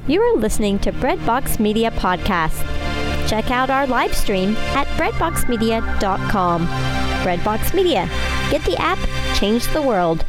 You are listening to Breadbox Media Podcast. Check out our live stream at breadboxmedia.com. Breadbox Media. Get the app, change the world.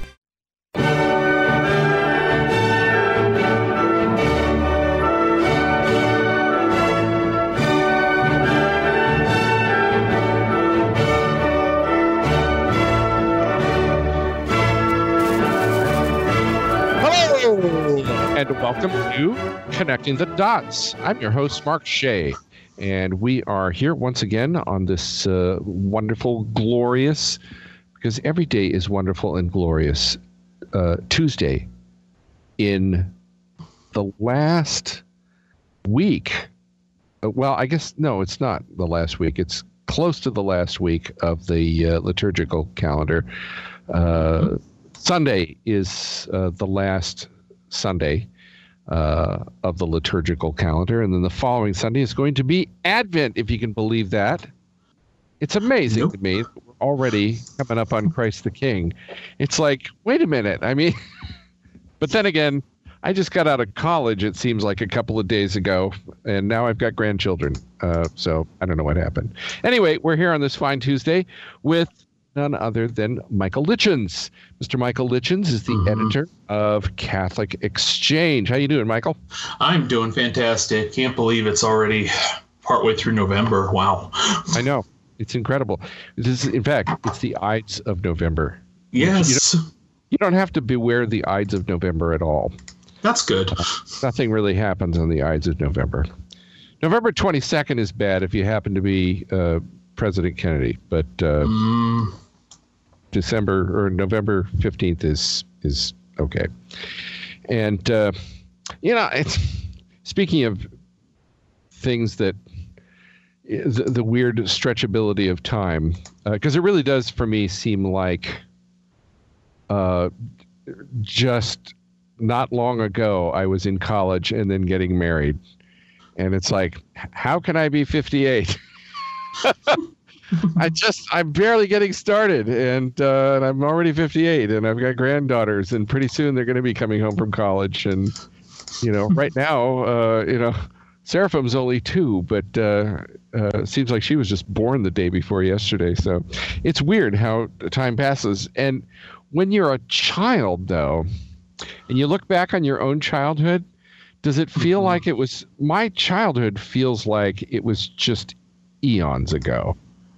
And welcome to Connecting the Dots. I'm your host, Mark Shea, and we are here once again on this wonderful, glorious, because every day is wonderful and glorious, Tuesday in the last week. Well, I guess, no, it's not the last week. It's close to the last week of the liturgical calendar. Sunday is the last Sunday of the liturgical calendar, and then the following Sunday is going to be Advent, if you can believe that. It's amazing to me. We're already coming up on Christ the King. It's like, wait a minute. I mean, but then again, I just got out of college, it seems like a couple of days ago, and now I've got grandchildren. So I don't know what happened. Anyway, we're here on this fine Tuesday with none other than Michael Litchens. Mr. Michael Litchens is the editor of Catholic Exchange. How you doing, Michael? I'm doing fantastic. Can't believe it's already partway through November. Wow. I know. It's incredible. In fact, it's the Ides of November. Yes. You don't have to beware the Ides of November at all. That's good. Nothing really happens on the Ides of November. November 22nd is bad if you happen to be President Kennedy, but December or November 15th is okay. And it's speaking of things that the weird stretchability of time, because it really does for me seem like just not long ago I was in college and then getting married, and it's like, how can I be 58? I'm barely getting started, and I'm already 58, and I've got granddaughters, and pretty soon they're going to be coming home from college. And, right now, Seraphim's only 2, but it seems like she was just born the day before yesterday. So it's weird how time passes. And when you're a child, though, and you look back on your own childhood, does it feel like it was, my childhood feels like it was just eons ago.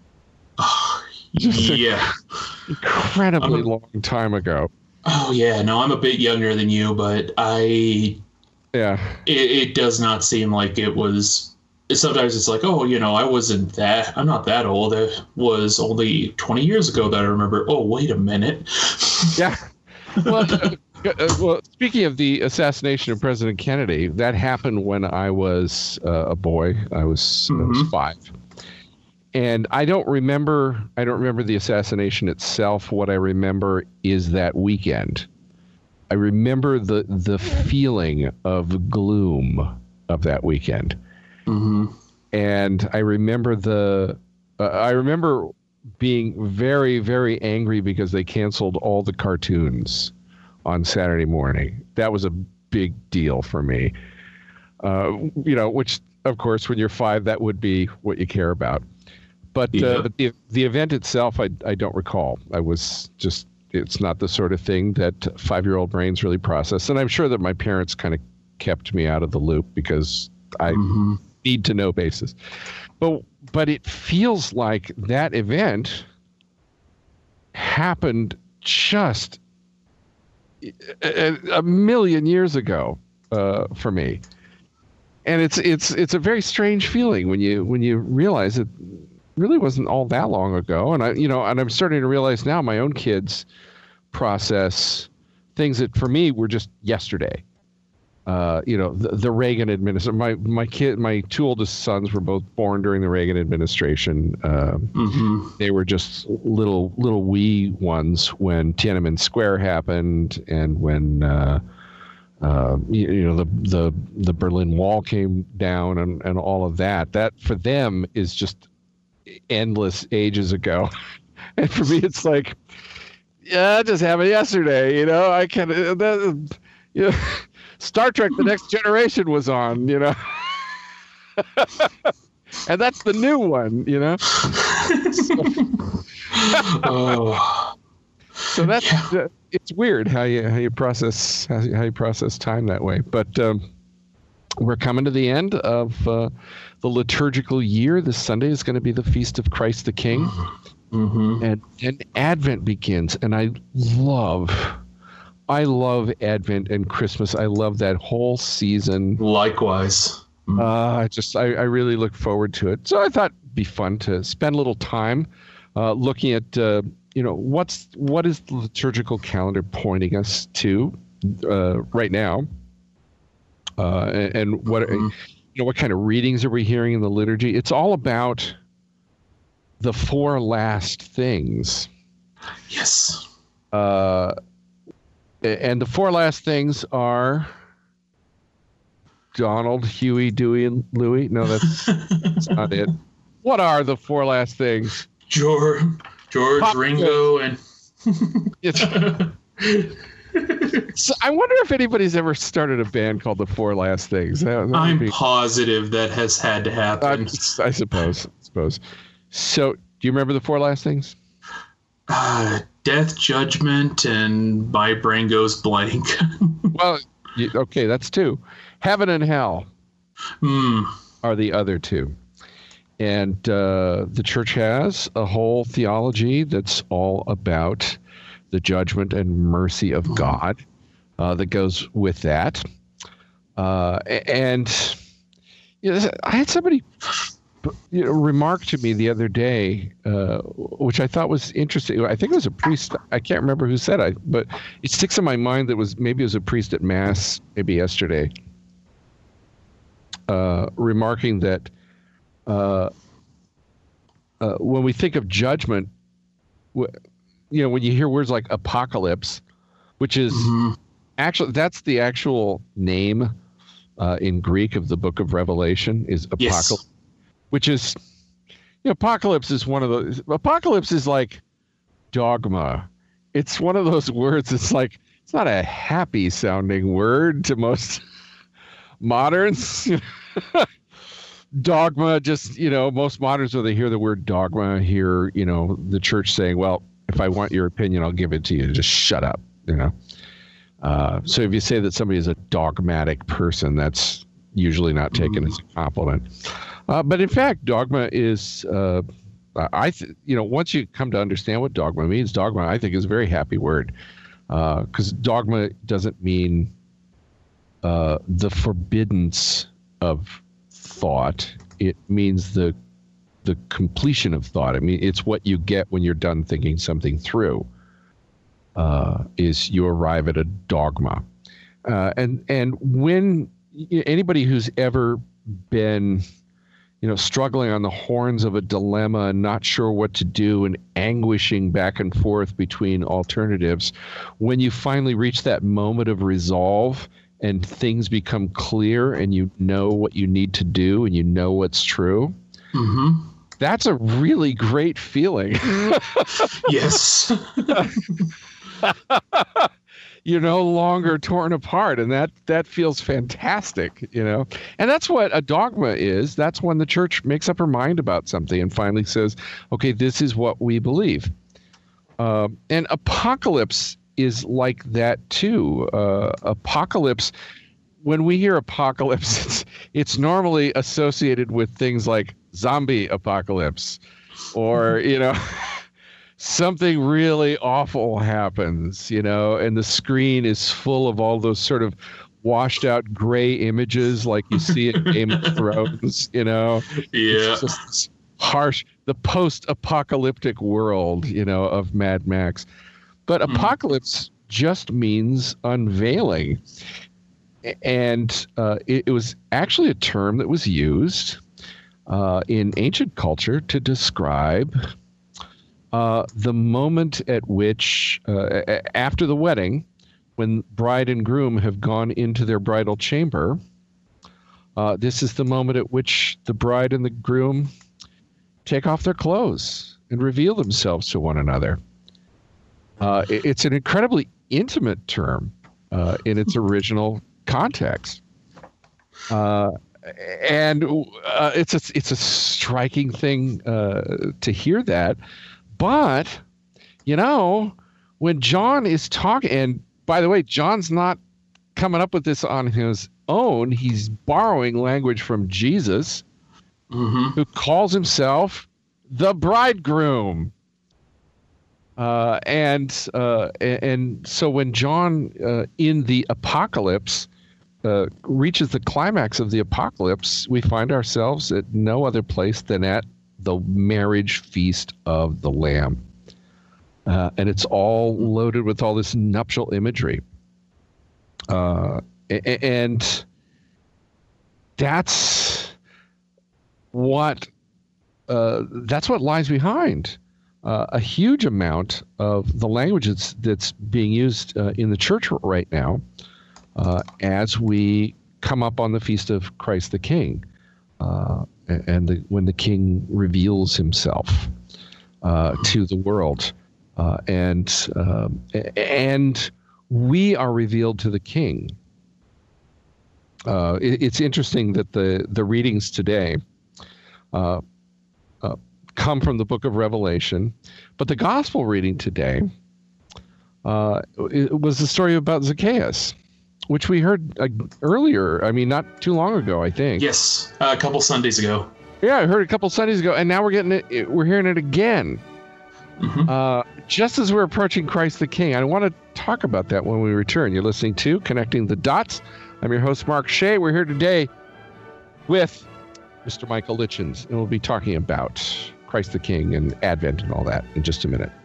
Yeah. Incredibly long time ago. Oh, yeah. No, I'm a bit younger than you, but it does not seem like it was. Sometimes it's like, I'm not that old. It was only 20 years ago that I remember. Oh, wait a minute. Yeah. Well, speaking of the assassination of President Kennedy, that happened when I was a boy. I was 5. And I don't remember the assassination itself. What I remember is that weekend. I remember the feeling of gloom of that weekend. And I remember I remember being very, very angry because they canceled all the cartoons on Saturday morning. That was a big deal for me. Which, of course, when you're 5, that would be what you care about. But the event itself, I don't recall. It's not the sort of thing that 5-year-old brains really process. And I'm sure that my parents kind of kept me out of the loop because I need to know basis. But it feels like that event happened just a million years ago for me. And it's a very strange feeling when you realize it really wasn't all that long ago. And I'm starting to realize now my own kids process things that for me were just yesterday. The Reagan administration. My 2 oldest sons were both born during the Reagan administration. They were just little wee ones when Tiananmen Square happened, and when the Berlin Wall came down, and all of that. That for them is just endless ages ago. And for me, it's like, yeah, it just happened yesterday. I can, Star Trek: The Next Generation was on, you know. And that's the new one, you know. So that's it's weird how you process time that way. But we're coming to the end of the liturgical year. This Sunday is going to be the Feast of Christ the King, and Advent begins. And I love Advent and Christmas. I love that whole season. Likewise. I really look forward to it. So I thought it'd be fun to spend a little time looking at what is the liturgical calendar pointing us to right now, and what what kind of readings are we hearing in the liturgy? It's all about the four last things. Yes. And the four last things are Donald, Huey, Dewey, and Louie. No, that's not it. What are the four last things? George, Ringo, and So I wonder if anybody's ever started a band called the Four Last Things. I'm positive that has had to happen. I suppose. So, do you remember the four last things? Death, judgment, and my brain goes blank. Well, okay, that's two. Heaven and hell are the other two. And the church has a whole theology that's all about the judgment and mercy of God that goes with that. And I had somebody remark to me the other day, which I thought was interesting. I think it was a priest. I can't remember who said it, but it sticks in my mind that maybe it was a priest at Mass, maybe yesterday, remarking that when we think of judgment, when you hear words like apocalypse, which is actually, that's the actual name in Greek of the book of Revelation, is apocalypse. Yes. Which is, apocalypse is one of those. Apocalypse is like dogma. It's one of those words. It's like, it's not a happy sounding word to most moderns. Dogma, just, most moderns, when they hear the word dogma, hear, the church saying, well, if I want your opinion, I'll give it to you. Just shut up, So if you say that somebody is a dogmatic person, that's usually not taken as a compliment. But in fact, dogma is, once you come to understand what dogma means, dogma, I think, is a very happy word, because dogma doesn't mean the forbiddance of thought. It means the completion of thought. I mean, it's what you get when you're done thinking something through. Is you arrive at a dogma, and when anybody who's ever been struggling on the horns of a dilemma and not sure what to do and anguishing back and forth between alternatives, when you finally reach that moment of resolve and things become clear and you know what you need to do and you know what's true, that's a really great feeling. Yes. You're no longer torn apart, and that feels fantastic, And that's what a dogma is. That's when the church makes up her mind about something and finally says, okay, this is what we believe. And apocalypse is like that too. Apocalypse, when we hear apocalypse, it's normally associated with things like zombie apocalypse or, something really awful happens, and the screen is full of all those sort of washed out gray images like you see in Game of Thrones, Yeah. It's just this harsh, the post-apocalyptic world, of Mad Max. But apocalypse just means unveiling. And it was actually a term that was used in ancient culture to describe the moment at which, after the wedding, when bride and groom have gone into their bridal chamber, this is the moment at which the bride and the groom take off their clothes and reveal themselves to one another. It's an incredibly intimate term in its original context. And it's a striking thing to hear that. But, when John is talking, and by the way, John's not coming up with this on his own. He's borrowing language from Jesus, who calls himself the bridegroom. And so when John in the apocalypse reaches the climax of the apocalypse, we find ourselves at no other place than at the marriage feast of the Lamb. And it's all loaded with all this nuptial imagery. And that's what lies behind a huge amount of the language that's being used in the church right now as we come up on the feast of Christ the King, and when the King reveals himself to the world, and we are revealed to the King. It's interesting that the readings today come from the book of Revelation, but the gospel reading today it was the story about Zacchaeus, which we heard earlier. I mean, not too long ago, I think. Yes, a couple Sundays ago. Yeah, I heard a couple Sundays ago, and now we're getting it. We're hearing it again. Just as we're approaching Christ the King. I want to talk about that when we return. You're listening to Connecting the Dots. I'm your host, Mark Shea. We're here today with Mr. Michael Litchens, and we'll be talking about Christ the King and Advent and all that in just a minute.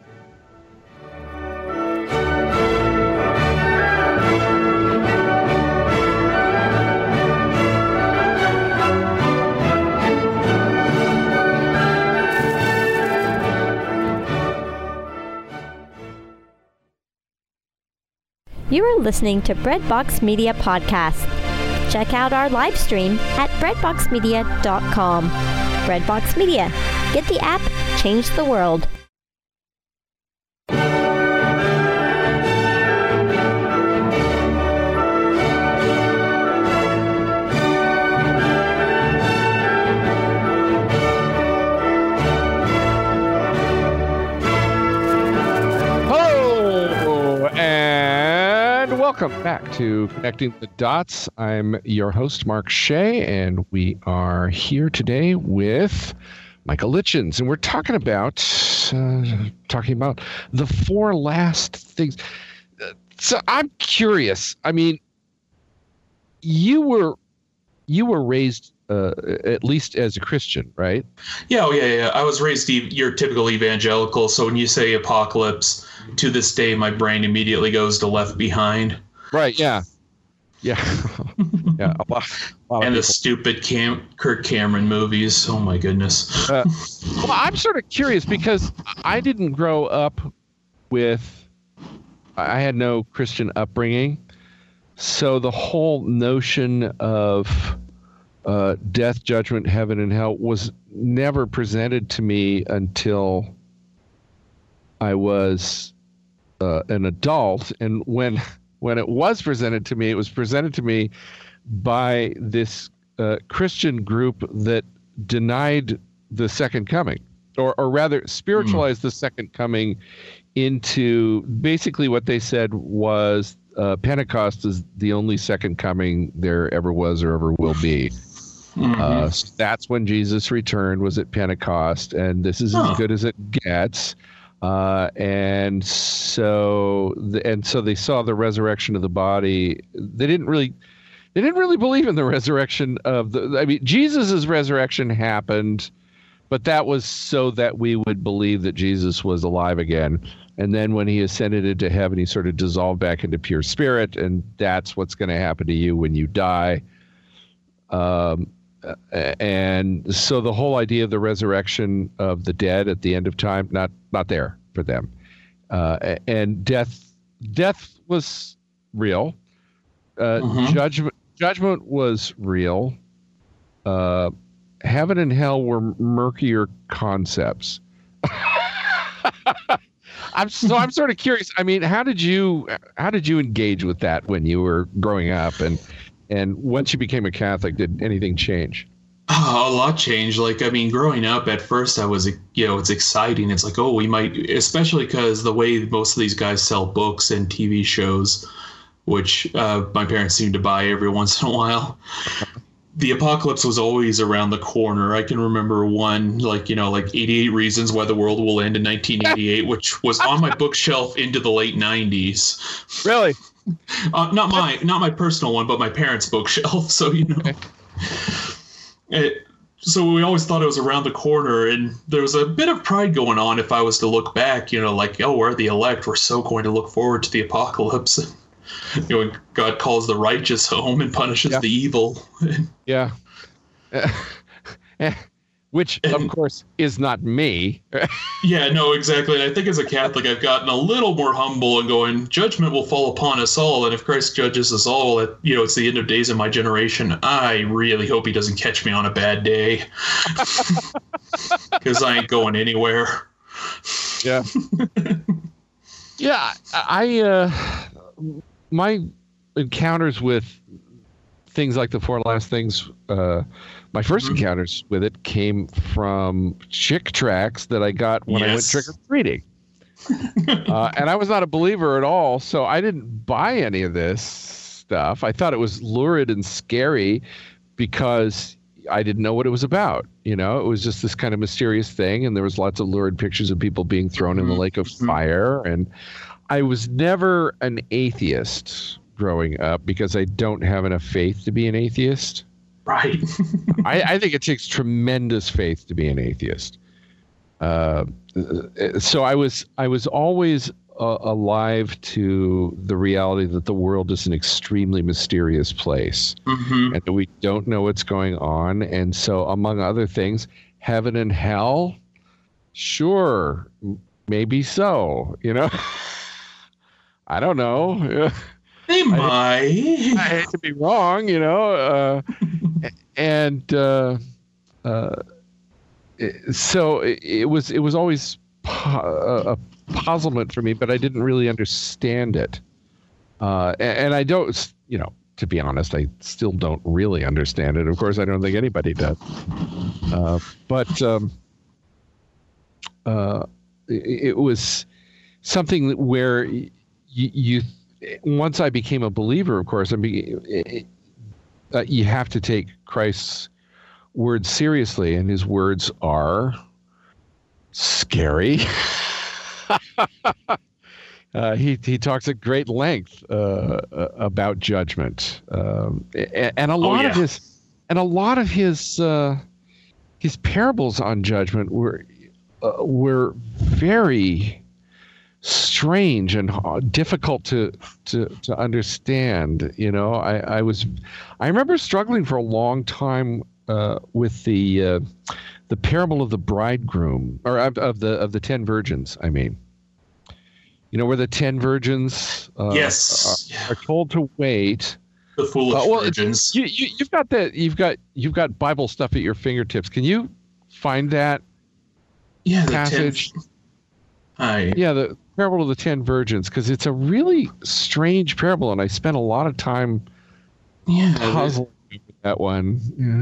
You are listening to Breadbox Media Podcast. Check out our live stream at breadboxmedia.com. Breadbox Media. Get the app, change the world. Welcome back to Connecting the Dots. I'm your host, Mark Shea, and we are here today with Michael Litchens, and we're talking about the four last things. So I'm curious. I mean, you were raised at least as a Christian, right? Yeah, I was raised your typical evangelical. So when you say apocalypse, to this day, my brain immediately goes to Left Behind. Right. Yeah. Yeah. A lot and the stupid Kirk Cameron movies. Oh my goodness. Well, I'm sort of curious because I didn't grow up I had no Christian upbringing. So the whole notion of death, judgment, heaven, and hell was never presented to me until I was an adult. And when it was presented to me, it was presented to me by this Christian group that denied the second coming, or rather spiritualized the second coming into basically what they said was Pentecost is the only second coming there ever was or ever will be. So that's when Jesus returned, was at Pentecost, and this is as good as it gets. And so they saw the resurrection of the body. They didn't really believe in the resurrection of Jesus' resurrection happened, but that was so that we would believe that Jesus was alive again. And then when he ascended into heaven, he sort of dissolved back into pure spirit, and that's what's going to happen to you when you die. And so the whole idea of the resurrection of the dead at the end of time, not there for them. And death was real. Judgment was real. Heaven and hell were murkier concepts. I'm sort of curious. I mean, how did you engage with that when you were growing up, and once you became a Catholic, did anything change? Oh, a lot changed. Like, I mean, growing up, at first I was, it's exciting. It's like, oh, we might, especially because the way most of these guys sell books and TV shows, which my parents seem to buy every once in a while. The apocalypse was always around the corner. I can remember one, like 88 Reasons Why the World Will End in 1988, which was on my bookshelf into the late 90s. Really? Not my personal one, but my parents' bookshelf. So, Okay. So we always thought it was around the corner, and there was a bit of pride going on if I was to look back, we're the elect. We're so going to look forward to the apocalypse. God calls the righteous home and punishes the evil. Yeah. Which, of course, is not me. Yeah, no, exactly. And I think as a Catholic, I've gotten a little more humble and going, judgment will fall upon us all. And if Christ judges us all, it's the end of days in my generation, I really hope he doesn't catch me on a bad day. Because I ain't going anywhere. Yeah. Yeah, my encounters with things like the Four Last Things, my first encounters with it came from Chick tracts that I got when I went trick-or-treating. And I was not a believer at all, so I didn't buy any of this stuff. I thought it was lurid and scary because I didn't know what it was about. It was just this kind of mysterious thing, and there was lots of lurid pictures of people being thrown in the lake of fire. And I was never an atheist growing up because I don't have enough faith to be an atheist. Right. I think it takes tremendous faith to be an atheist. So I was always alive to the reality that the world is an extremely mysterious place, and that we don't know what's going on. And so, among other things, heaven and hell, sure, maybe so. I don't know. They might. I hate to be wrong, so it was always a puzzlement for me, but I didn't really understand it. And I don't, to be honest, I still don't really understand it. Of course, I don't think anybody does. But it was something where you once I became a believer, of course, you have to take Christ's words seriously, and his words are scary. He talks at great length about judgment, and a lot of his parables on judgment were very strange and difficult to understand. I remember struggling for a long time with the parable of the bridegroom, or of the 10 virgins. I mean, where the 10 virgins are told to wait. The foolish virgins. You've got that. You've got Bible stuff at your fingertips. Can you find that passage? The parable of the 10 virgins, because it's a really strange parable, and I spent a lot of time puzzling with that one.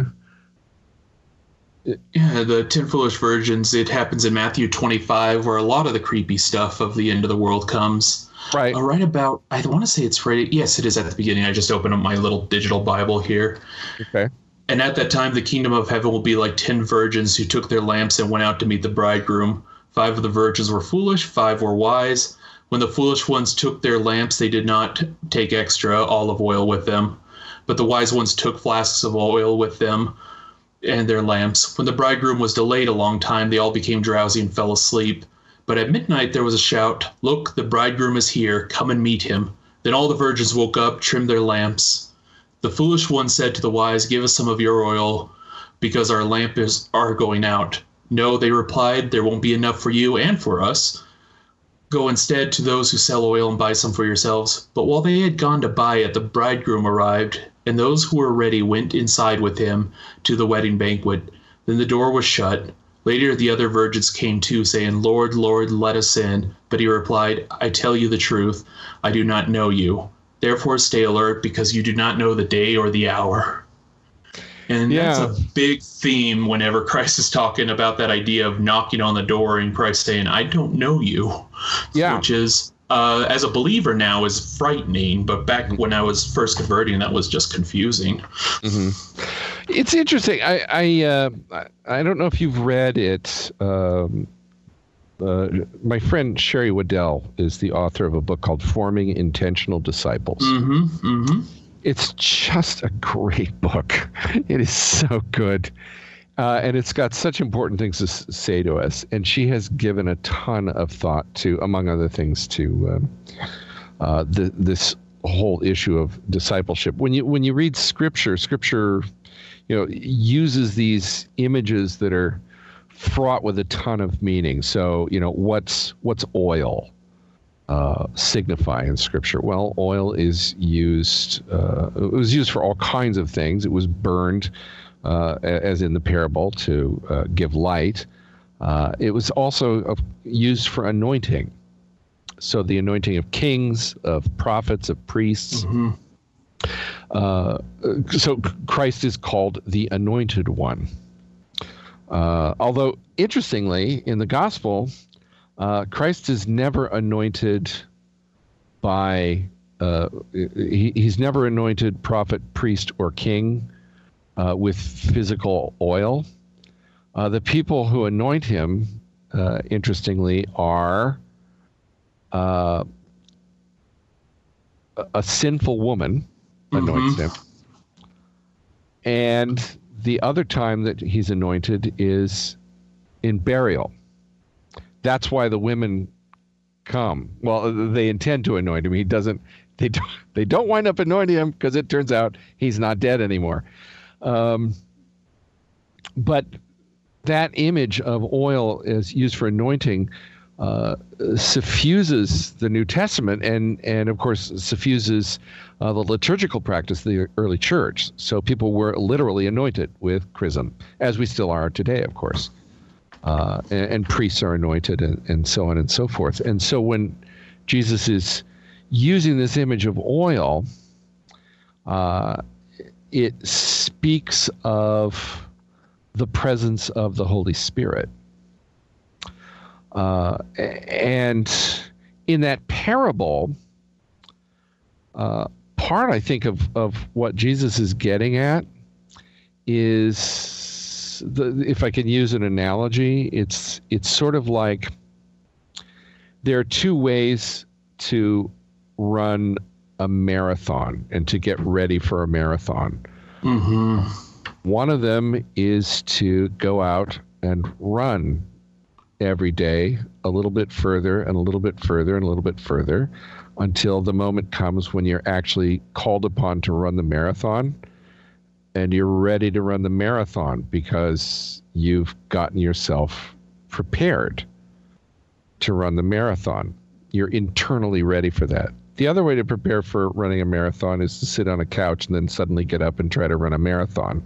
The 10 foolish virgins, it happens in Matthew 25, where a lot of the creepy stuff of the end of the world comes. Right. Right about, I want to say it's right. Yes, it is at the beginning. I just opened up my little digital Bible here. Okay. And at that time, the kingdom of heaven will be like 10 virgins who took their lamps and went out to meet the bridegroom. 5 of the virgins were foolish, 5 were wise. When the foolish ones took their lamps, they did not take extra olive oil with them. But the wise ones took flasks of oil with them and their lamps. When the bridegroom was delayed a long time, they all became drowsy and fell asleep. But at midnight there was a shout, "Look, the bridegroom is here. Come and meet him." Then all the virgins woke up, trimmed their lamps. The foolish one said to the wise, "Give us some of your oil, because our lamps are going out." "No," they replied, "there won't be enough for you and for us. Go instead to those who sell oil and buy some for yourselves." But while they had gone to buy it, the bridegroom arrived, and those who were ready went inside with him to the wedding banquet. Then the door was shut. Later, the other virgins came too, saying, Lord, Lord, let us in. But he replied, I tell you the truth, I do not know you. Therefore stay alert, because you do not know the day or the hour. And that's a big theme whenever Christ is talking about that idea of knocking on the door and Christ saying, I don't know you. Yeah. Which is, as a believer now, is frightening. But back when I was first converting, that was just confusing. Mm-hmm. It's interesting. I don't know if you've read it. My friend Sherry Waddell is the author of a book called Forming Intentional Disciples. Mm-hmm, mm-hmm. It's just a great book. It is so good. And it's got such important things to say to us. And she has given a ton of thought to, among other things, to this whole issue of discipleship. When you read Scripture, uses these images that are fraught with a ton of meaning. So, what's oil signify in Scripture? Well, oil is used. It was used for all kinds of things. It was burned, as in the parable, to give light. It was also used for anointing. So the anointing of kings, of prophets, of priests. Mm-hmm. So Christ is called the Anointed One. Although, interestingly, in the gospel, Christ is never anointed by, he's never anointed prophet, priest, or king with physical oil. The people who anoint him, interestingly, are a sinful woman anoints him. And the other time that he's anointed is in burial. That's why the women come. Well, they intend to anoint him. They don't wind up anointing him because it turns out he's not dead anymore. But that image of oil is used for anointing suffuses the New Testament and of course suffuses the liturgical practice of the early church. So people were literally anointed with chrism, as we still are today, of course. And priests are anointed and so on and so forth. And so when Jesus is using this image of oil, it speaks of the presence of the Holy Spirit. And in that parable, part, I think, of what Jesus is getting at is, if I can use an analogy, it's sort of like there are two ways to run a marathon and to get ready for a marathon. Mm-hmm. One of them is to go out and run every day a little bit further and a little bit further and a little bit further until the moment comes when you're actually called upon to run the marathon and you're ready to run the marathon because you've gotten yourself prepared to run the marathon. You're internally ready for that. The other way to prepare for running a marathon is to sit on a couch and then suddenly get up and try to run a marathon.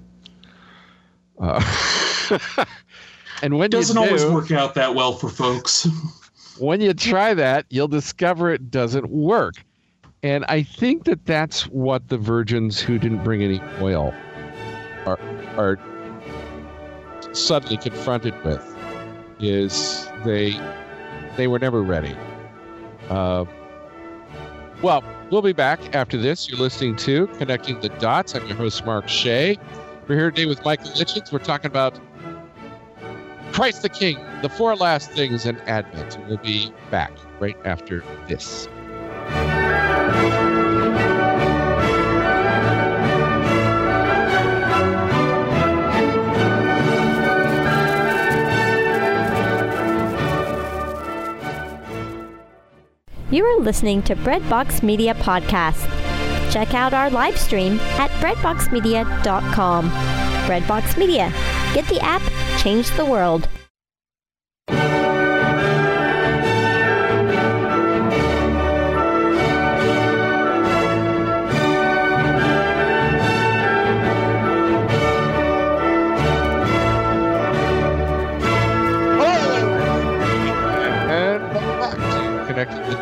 And when doesn't always work out that well for folks. When you try that, you'll discover it doesn't work. And I think that that's what the virgins who didn't bring any oil are suddenly confronted with, is they were never ready. Well, we'll be back after this. You're listening to Connecting the Dots. I'm your host, Mark Shea. We're here today with Michael Litchens. We're talking about Christ the King, the four last things in Advent. And we'll be back right after this. You are listening to Breadbox Media Podcast. Check out our live stream at breadboxmedia.com. Breadbox Media. Get the app, change the world.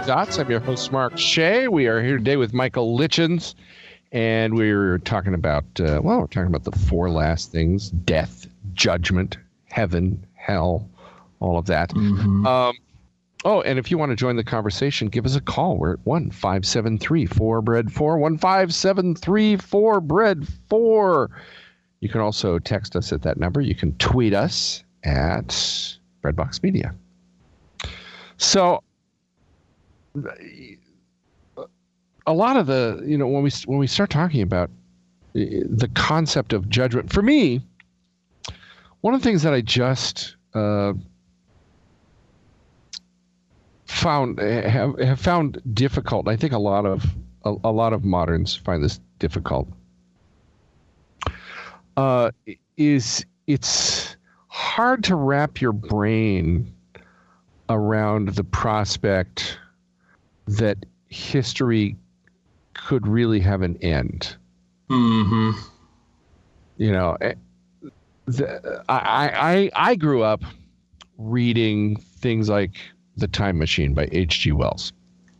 Dots. I'm your host, Mark Shea. We are here today with Michael Lichens, and we're talking about, we're talking about the four last things: death, judgment, heaven, hell, all of that. Mm-hmm. And if you want to join the conversation, give us a call. We're at 1-573-4BREAD4, 1-573-4BREAD4. You can also text us at that number. You can tweet us at Breadbox Media. So a lot of the, when we start talking about the concept of judgment, for me, one of the things that I just have found difficult, I think a lot of moderns find this difficult, is it's hard to wrap your brain around the prospect that history could really have an end. Mm-hmm. I grew up reading things like The Time Machine by H.G. Wells.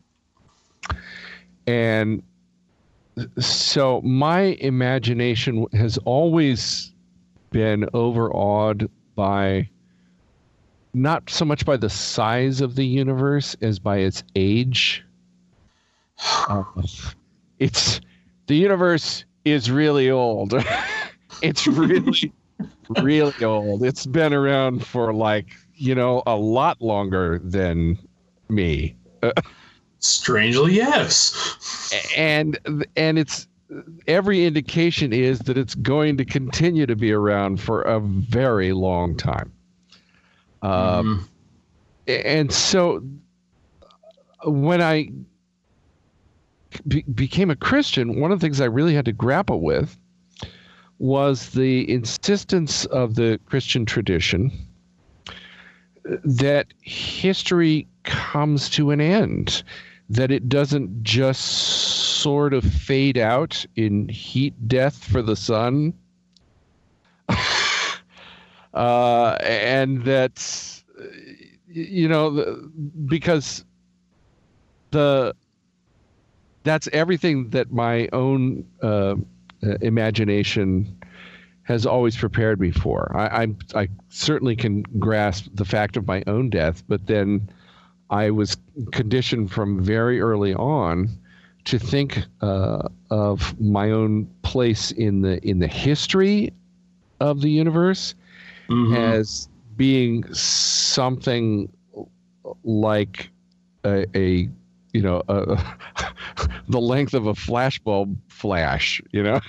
And so my imagination has always been overawed by not so much by the size of the universe as by its age. The universe is really old. It's really, really old. It's been around for a lot longer than me. Strangely, yes. And it's every indication is that it's going to continue to be around for a very long time. And so when I became a Christian, one of the things I really had to grapple with was the insistence of the Christian tradition that history comes to an end, that it doesn't just sort of fade out in heat death for the sun. And that's, because that's everything that my own imagination has always prepared me for. I certainly can grasp the fact of my own death, but then I was conditioned from very early on to think of my own place in the history of the universe. Mm-hmm. As being something like the length of a flashbulb flash, you have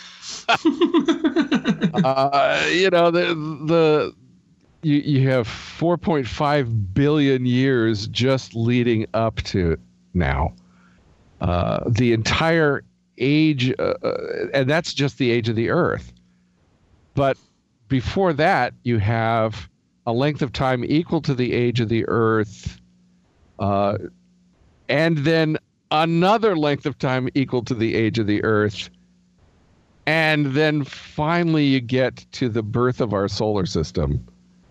4.5 billion years just leading up to now. The entire age, and that's just the age of the Earth. But before that, you have a length of time equal to the age of the Earth, and then another length of time equal to the age of the Earth, and then finally you get to the birth of our solar system,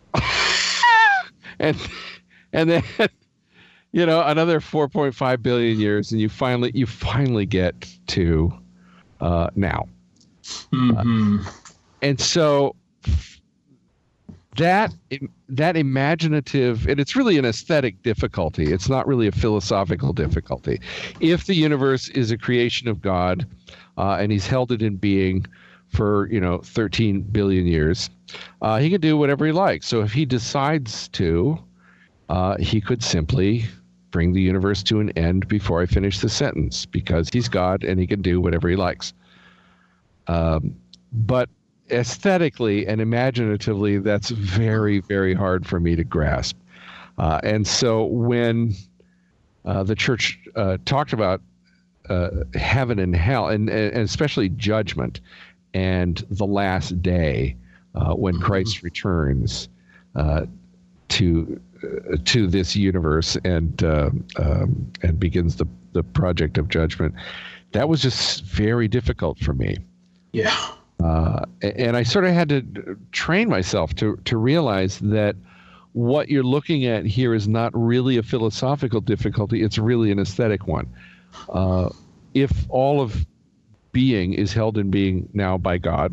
and then another 4.5 billion years, and you finally get to now. Mm-hmm. And so that imaginative, and it's really an aesthetic difficulty. It's not really a philosophical difficulty. If the universe is a creation of God, and he's held it in being for 13 billion years, he can do whatever he likes. So if he decides to, he could simply bring the universe to an end before I finish the sentence, because he's God and he can do whatever he likes. But aesthetically and imaginatively, that's very, very hard for me to grasp. And so when the church talked about heaven and hell, and especially judgment and the last day, when Christ returns to this universe and begins the project of judgment, that was just very difficult for me. Yeah. And I sort of had to train myself to realize that what you're looking at here is not really a philosophical difficulty. It's really an aesthetic one. If all of being is held in being now by God,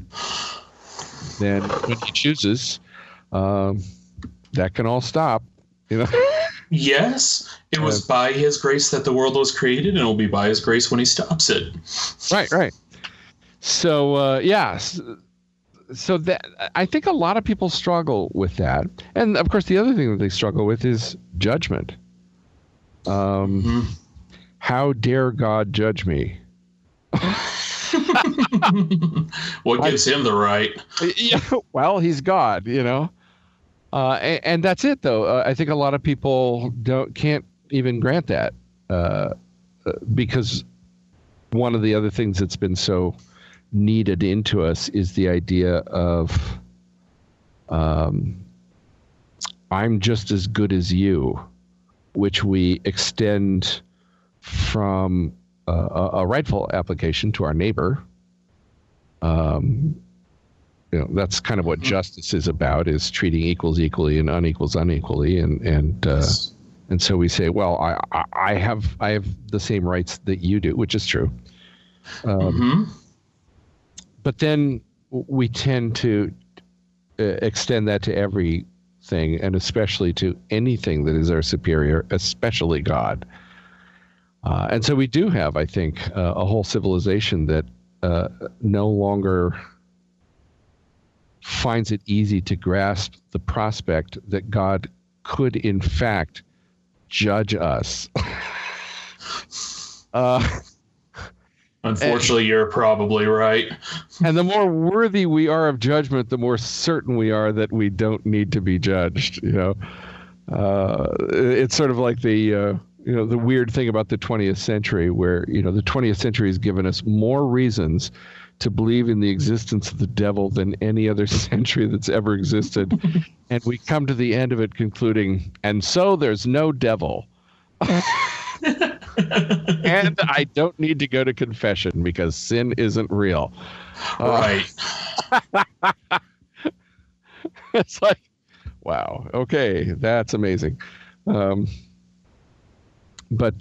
then when he chooses, that can all stop. Yes, it was by his grace that the world was created, and it will be by his grace when he stops it. Right. So, so that I think a lot of people struggle with that. And, of course, the other thing that they struggle with is judgment. How dare God judge me? What gives him the right? Yeah, well, he's God, and that's it, though. I think a lot of people can't even grant that because one of the other things that's been so kneaded into us is the idea of I'm just as good as you, which we extend from a rightful application to our neighbor. That's kind of what justice is about, is treating equals equally and unequals unequally. And so we say, well, I have the same rights that you do, which is true. But then we tend to extend that to everything, and especially to anything that is our superior, especially God. And so we do have, I think, a whole civilization that no longer finds it easy to grasp the prospect that God could, in fact, judge us. Unfortunately, you're probably right. And the more worthy we are of judgment, the more certain we are that we don't need to be judged. It's sort of like the weird thing about the 20th century, where the 20th century has given us more reasons to believe in the existence of the devil than any other century that's ever existed. And we come to the end of it concluding, and so there's no devil. And I don't need to go to confession because sin isn't real. Right. It's like, wow, okay, that's amazing. But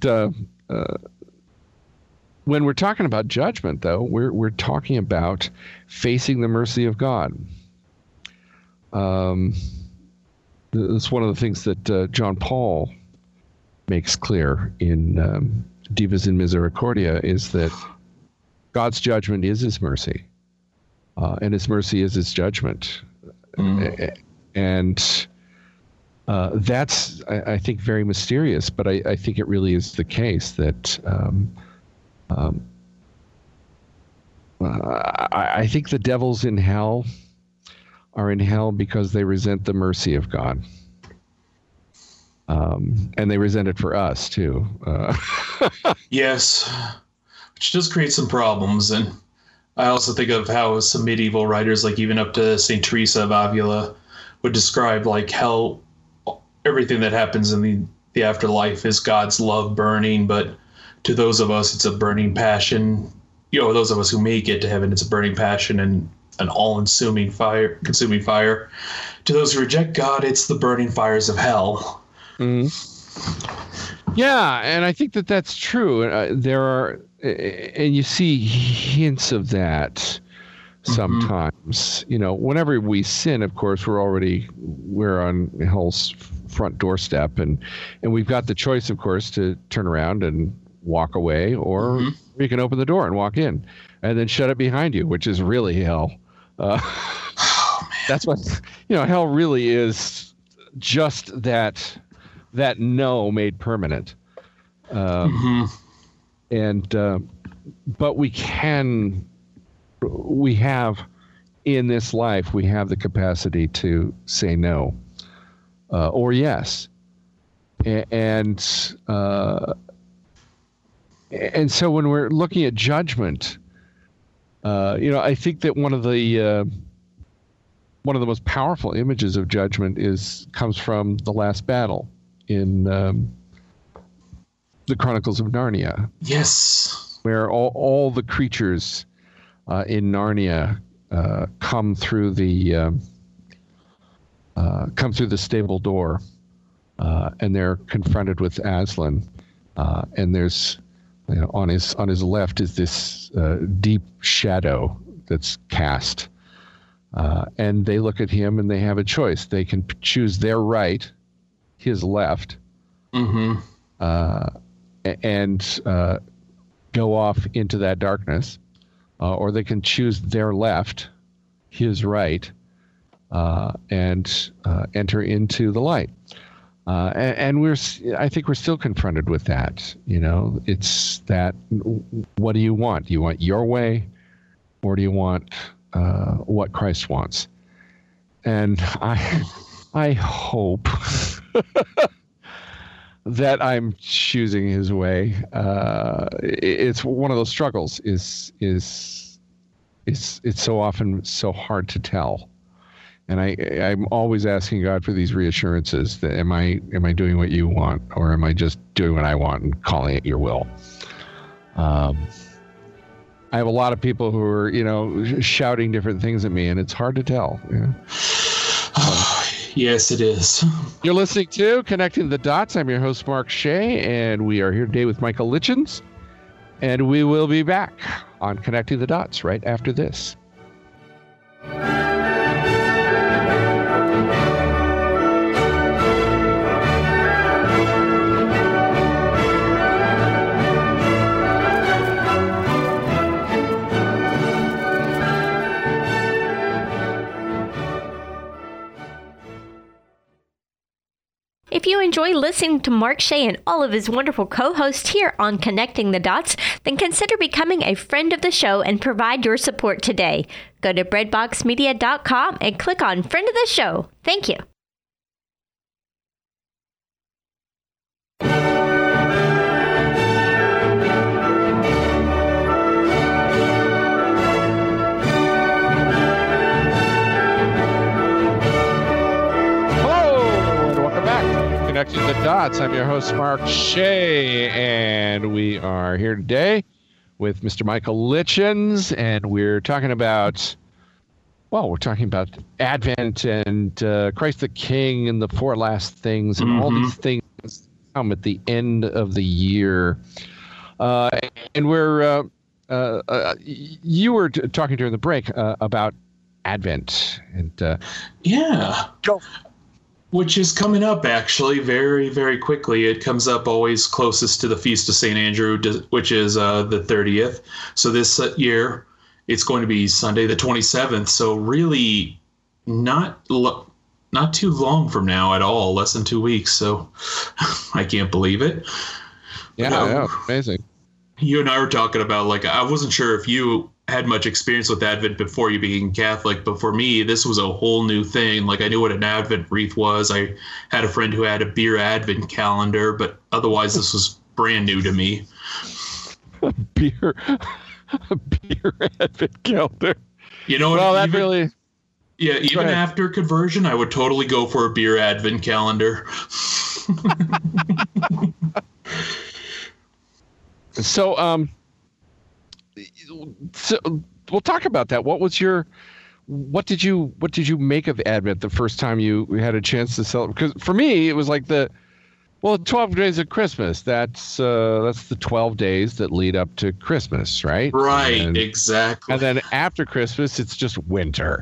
when we're talking about judgment, though, we're talking about facing the mercy of God. That's one of the things that John Paul makes clear in Divas in Misericordia, is that God's judgment is his mercy, and his mercy is his judgment. And that's, I think, very mysterious, but I think it really is the case that I think the devils in hell are in hell because they resent the mercy of God. And they resent it for us, too. Yes, which does create some problems. And I also think of how some medieval writers, like even up to St. Teresa of Avila, would describe like how everything that happens in the afterlife is God's love burning, but to those of us, it's a burning passion. Those of us who make it to heaven, it's a burning passion and an all-consuming fire. To those who reject God, it's the burning fires of hell. Yeah, and I think that that's true. There are, and you see hints of that sometimes. Whenever we sin, of course, we're on hell's front doorstep, and we've got the choice, of course, to turn around and walk away, or you can open the door and walk in, and then shut it behind you, which is really hell. That's what hell really is. Just that no made permanent. And but we have in this life, we have the capacity to say no or yes. And so when we're looking at judgment, I think that one of the most powerful images of judgment comes from the last battle in the Chronicles of Narnia. Yes, where all the creatures in Narnia come through the come through the stable door, and they're confronted with Aslan, and there's, on his left is this deep shadow that's cast, and they look at him and they have a choice. They can choose their right, his left, and go off into that darkness, or they can choose their left, his right, and enter into the light. And I think we're still confronted with that. It's that, what do you want? Do you want your way, or do you want what Christ wants? And I hope that I'm choosing his way. It's one of those struggles. It's so often so hard to tell. And I'm always asking God for these reassurances that am I doing what you want, or am I just doing what I want and calling it your will? I have a lot of people who are, shouting different things at me, and it's hard to tell. Yes, it is. You're listening to Connecting the Dots. I'm your host, Mark Shea, and we are here today with Michael Litchens, and we will be back on Connecting the Dots right after this. If you enjoy listening to Mark Shea and all of his wonderful co-hosts here on Connecting the Dots, then consider becoming a friend of the show and provide your support today. Go to breadboxmedia.com and click on Friend of the Show. Thank you. Connecting the Dots. I'm your host, Mark Shea, and we are here today with Mr. Michael Litchens, and we're talking about Advent and Christ the King and the four last things and all these things come at the end of the year. And we're you were talking during the break about Advent and go. Which is coming up, actually, very, very quickly. It comes up always closest to the Feast of St. Andrew, which is the 30th. So this year, it's going to be Sunday the 27th. So really not too long from now at all, less than 2 weeks. So I can't believe it. Yeah, amazing. You and I were talking about, I wasn't sure if you had much experience with Advent before you became Catholic, but for me, this was a whole new thing. I knew what an Advent wreath was. I had a friend who had a beer Advent calendar, but otherwise this was brand new to me. A beer Advent calendar. Even after conversion, I would totally go for a beer Advent calendar. So we'll talk about that. What did you make of Advent the first time you had a chance to celebrate? Because for me, it was like 12 days of Christmas. That's the 12 days that lead up to Christmas, right? Right, exactly. And then after Christmas, it's just winter.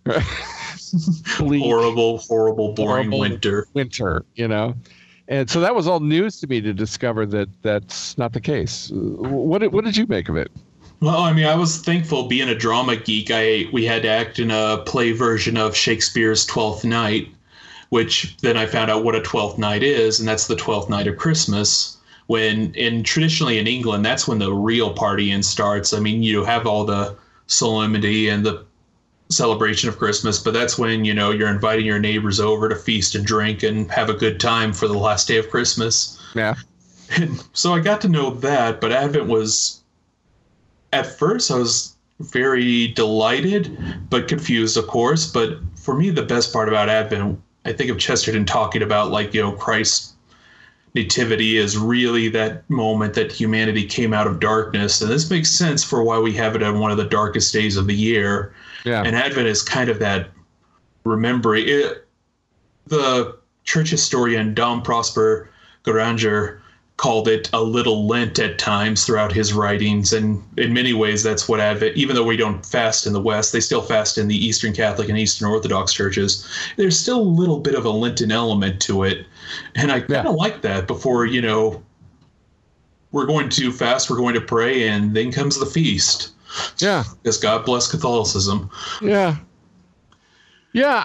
horrible, boring winter. And so that was all news to me to discover that that's not the case. What did you make of it? Well, I was thankful being a drama geek. We had to act in a play version of Shakespeare's Twelfth Night, which then I found out what a Twelfth Night is, and that's the 12th night of Christmas. Traditionally in England, that's when the real partying starts. You have all the solemnity and the celebration of Christmas, but that's when, you're inviting your neighbors over to feast and drink and have a good time for the last day of Christmas. Yeah. And so I got to know that, but Advent was, at first I was very delighted, but confused, of course. But for me, the best part about Advent, I think of Chesterton talking about Christ's nativity is really that moment that humanity came out of darkness. And this makes sense for why we have it on one of the darkest days of the year. Yeah. And Advent is kind of that remembering it. The church historian Dom Prosper Garanger called it a little Lent at times throughout his writings, and in many ways that's what Advent, even though we don't fast in the West, they still fast in the Eastern Catholic and Eastern Orthodox churches. There's still a little bit of a Lenten element to it, and I kind of like that. Before, we're going to fast, we're going to pray, and then comes the feast. Yeah. Because God bless Catholicism. Yeah. Yeah,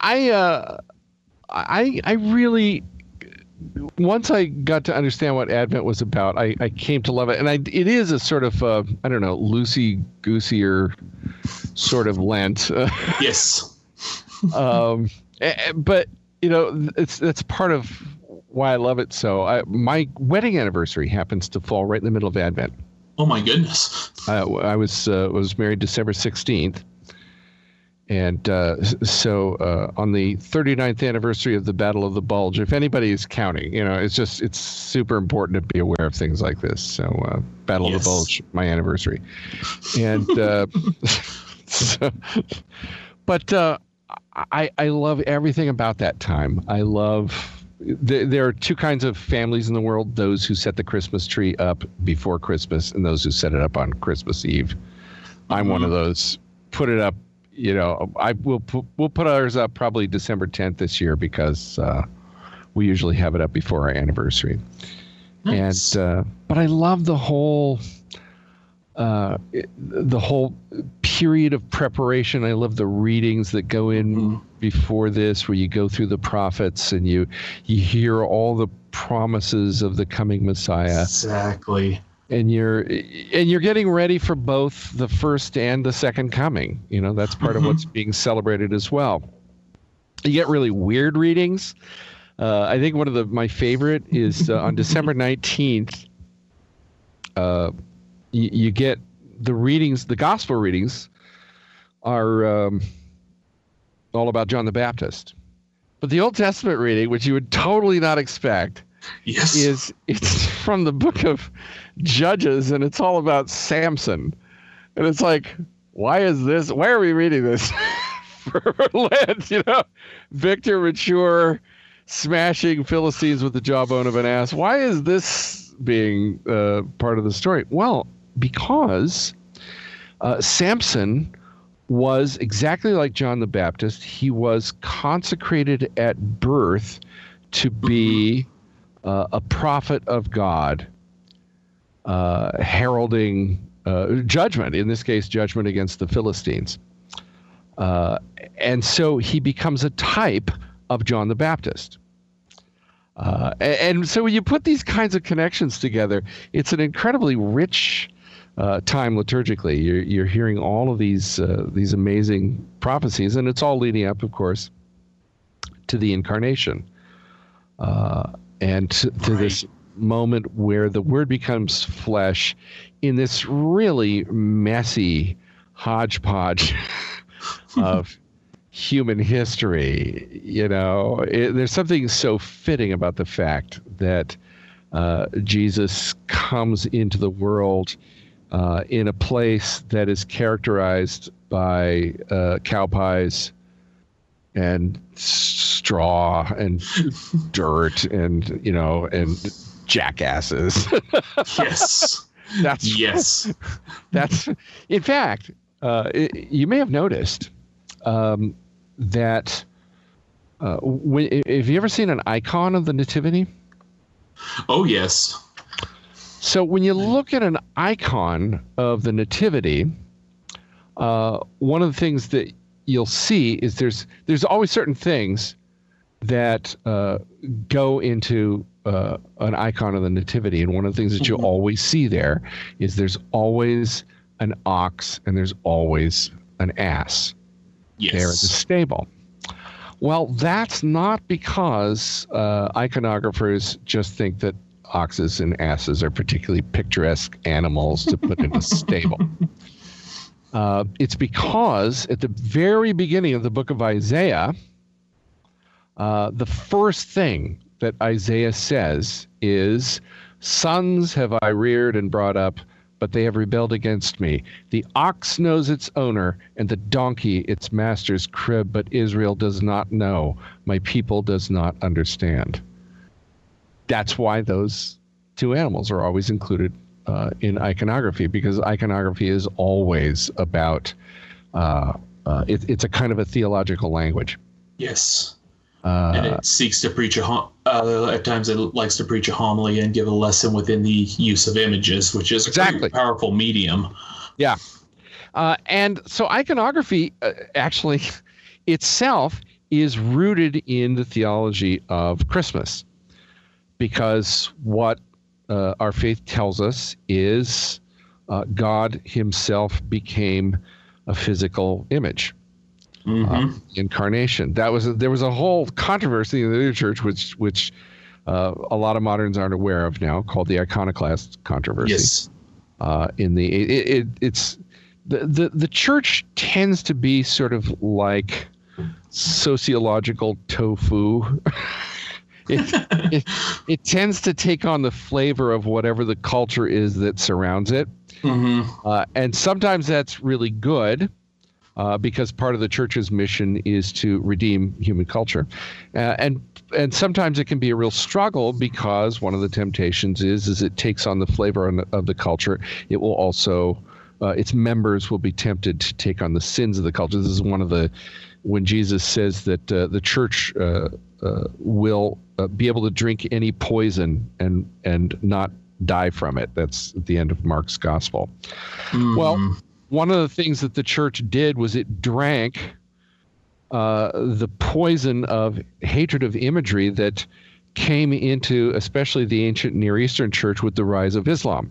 I really, once I got to understand what Advent was about, I came to love it. And it is a sort of, loosey-gooseier sort of Lent. Yes. But, that's part of why I love it so. My wedding anniversary happens to fall right in the middle of Advent. Oh, my goodness. I was married December 16th. And so on the 39th anniversary of the Battle of the Bulge, if anybody is counting, it's super important to be aware of things like this. So Battle of the Bulge, my anniversary. And I love everything about that time. I love there are two kinds of families in the world: those who set the Christmas tree up before Christmas and those who set it up on Christmas Eve. I'm one of those. Put it up. We'll put ours up probably December 10th this year because we usually have it up before our anniversary. Nice. And but I love the whole period of preparation. I love the readings that go in before this, where you go through the prophets and you hear all the promises of the coming Messiah. Exactly. And you're getting ready for both the first and the second coming. That's part of what's being celebrated as well. You get really weird readings. I think one of my favorite is on December 19th. You get the readings. The gospel readings are all about John the Baptist, but the Old Testament reading, which you would totally not expect, it's from the book of Judges, and it's all about Samson. And it's like, why are we reading this for Lent? Victor, mature, smashing Philistines with the jawbone of an ass. Why is this being part of the story? Well, because Samson was exactly like John the Baptist. He was consecrated at birth to be a prophet of God, heralding judgment, in this case, judgment against the Philistines. And so he becomes a type of John the Baptist. And so when you put these kinds of connections together, it's an incredibly rich time liturgically. You're hearing all of these amazing prophecies, and it's all leading up, of course, to the incarnation. And to this moment where the Word becomes flesh in this really messy hodgepodge of human history. There's something so fitting about the fact that Jesus comes into the world in a place that is characterized by cow pies and straw and dirt and jackasses. Yes. That's in fact, you may have noticed that have you ever seen an icon of the Nativity? Oh, yes. So when you look at an icon of the Nativity, one of the things that you'll see is there's always certain things that go into an icon of the Nativity. And one of the things that you'll always see there is there's always an ox and there's always an ass there in the stable. Well, that's not because iconographers just think that oxes and asses are particularly picturesque animals to put in a stable. It's because at the very beginning of the book of Isaiah, the first thing that Isaiah says is, "Sons have I reared and brought up, but they have rebelled against me. The ox knows its owner, and the donkey its master's crib, but Israel does not know. My people does not understand. That's why those two animals are always included in iconography, because iconography is always about, it's a kind of a theological language. Yes. And it seeks to preach at times it likes to preach a homily and give a lesson within the use of images, which is a very powerful medium. Yeah. And so iconography actually itself is rooted in the theology of Christmas, because what our faith tells us is God himself became a physical image. Incarnation. There was a whole controversy in the early church, which a lot of moderns aren't aware of now, called the iconoclast controversy. Yes. It's the church tends to be sort of like sociological tofu. It tends to take on the flavor of whatever the culture is that surrounds it, and sometimes that's really good. Because part of the church's mission is to redeem human culture. And sometimes it can be a real struggle, because one of the temptations is it takes on the flavor of the culture. It will also, its members will be tempted to take on the sins of the culture. This is when Jesus says that the church will be able to drink any poison and not die from it. That's at the end of Mark's gospel. Well, one of the things that the church did was it drank the poison of hatred of imagery that came into especially the ancient Near Eastern church with the rise of Islam.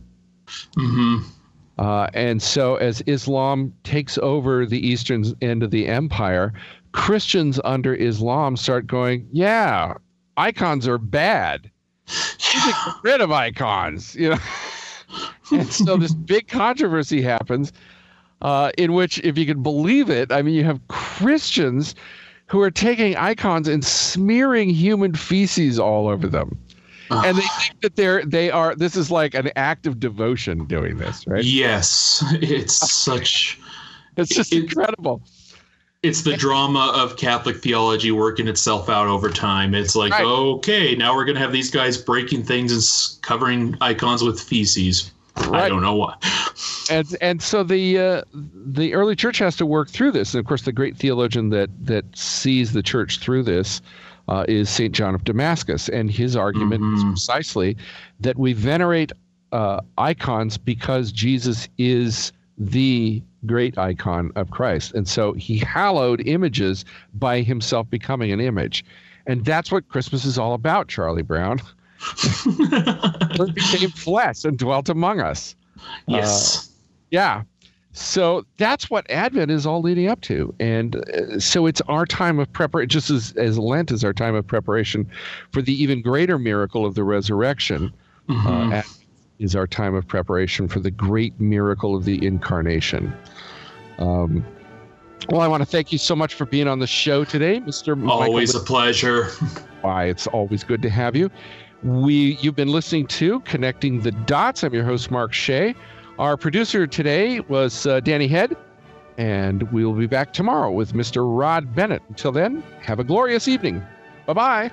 And so as Islam takes over the eastern end of the empire, Christians under Islam start going, yeah, icons are bad. You should get rid of icons, And so this big controversy happens. In which, if you can believe it, I mean, you have Christians who are taking icons and smearing human feces all over them. And they think that they are, this is like an act of devotion doing this, right? Yes. It's just incredible. It's the drama of Catholic theology working itself out over time. It's like, okay, now we're going to have these guys breaking things and covering icons with feces. Right. I don't know why. And so the early church has to work through this. And of course, the great theologian that sees the church through this is St. John of Damascus. And his argument is precisely that we venerate icons because Jesus is the great icon of Christ. And so he hallowed images by himself becoming an image. And that's what Christmas is all about, Charlie Brown. It became flesh and dwelt among us. Yes. Yeah. So that's what Advent is all leading up to. And so it's our time of preparation, just as Lent is our time of preparation for the even greater miracle of the resurrection. Advent is our time of preparation for the great miracle of the incarnation. Well, I want to thank you so much for being on the show today, Mr. Always a pleasure. Why, it's always good to have you. You've been listening to Connecting the Dots. I'm your host, Mark Shea. Our producer today was Danny Head, and we'll be back tomorrow with Mr. Rod Bennett. Until then, have a glorious evening. Bye-bye.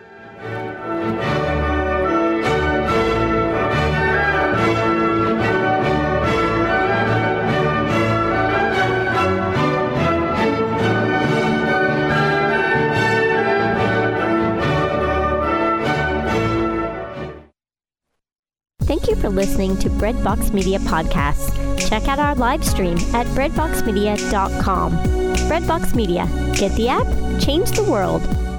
Thank you for listening to Breadbox Media Podcasts. Check out our live stream at breadboxmedia.com. Breadbox Media. Get the app, change the world.